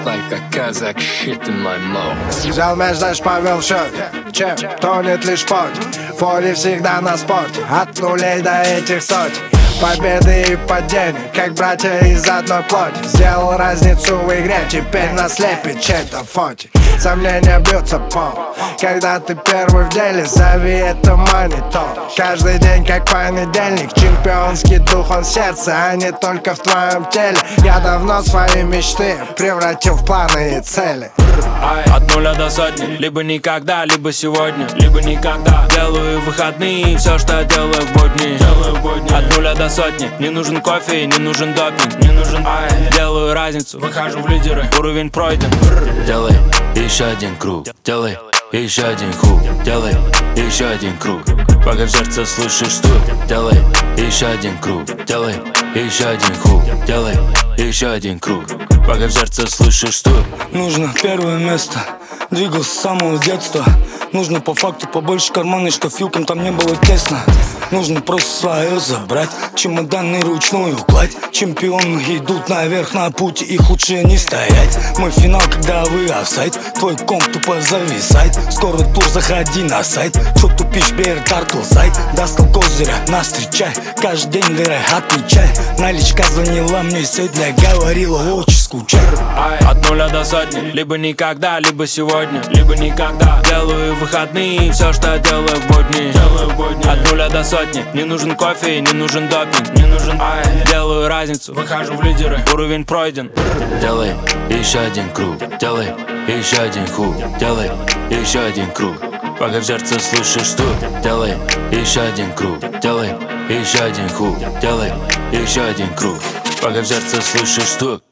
like a Kazakh shit in my mouth. Взял мяч, дальше повел счет. Чем тонет лишь пот. Фоли всегда на спорте. От нулей до этих сотен. Победы и падения, как братья из одной плоти. Сделал разницу в игре, теперь нас лепит чей-то фотик. Сомнения бьются по. Когда ты первый в деле, зови это монитор. Каждый день как понедельник, чемпионский дух он в сердце, а не только в твоем теле. Я давно свои мечты превратил в планы и цели. От нуля до сотни, либо никогда, либо сегодня, либо никогда. Делаю выходные, все, что делаю в будни. От нуля до сотни, не нужен кофе, не нужен допинг, не нужен делаю разницу, выхожу в лидеры, уровень пройден. Делай еще один круг, делай еще один хук, делай еще один круг, пока в сердце слышишь стук. Делай еще один круг, делай еще один хук, делай еще один круг, пока в сердце слышишь стук. Нужно первое место, двигался с самого детства. Нужно по факту побольше карманной шкафилкам, там не было тесно. Нужно просто свое забрать, чемоданы ручную кладь. Чемпионы идут наверх на пути, их лучше не стоять. Мой финал, когда вы офсайд, твой комп тупо зависает. Скоро тур, заходи на сайт. Чё тупишь, бери тартл сайт. Достал козыря, нас встречай. Каждый день лирай, отмечай. Наличка звонила мне сегодня, говорила, очень скучай. От нуля до сотни, либо никогда, либо сегодня, либо никогда. Делаю выходные, все, что делаю в будни. От нуля до сотни, не нужен кофе, не нужен допинг, не нужен делаю разницу, выхожу в лидеры, уровень пройден. Делай еще один круг, делай еще один хук, делай еще один круг, пока в сердце слышишь стук. Делай еще один круг, делай еще один хук, делай еще один круг, пока в сердце слышишь стук.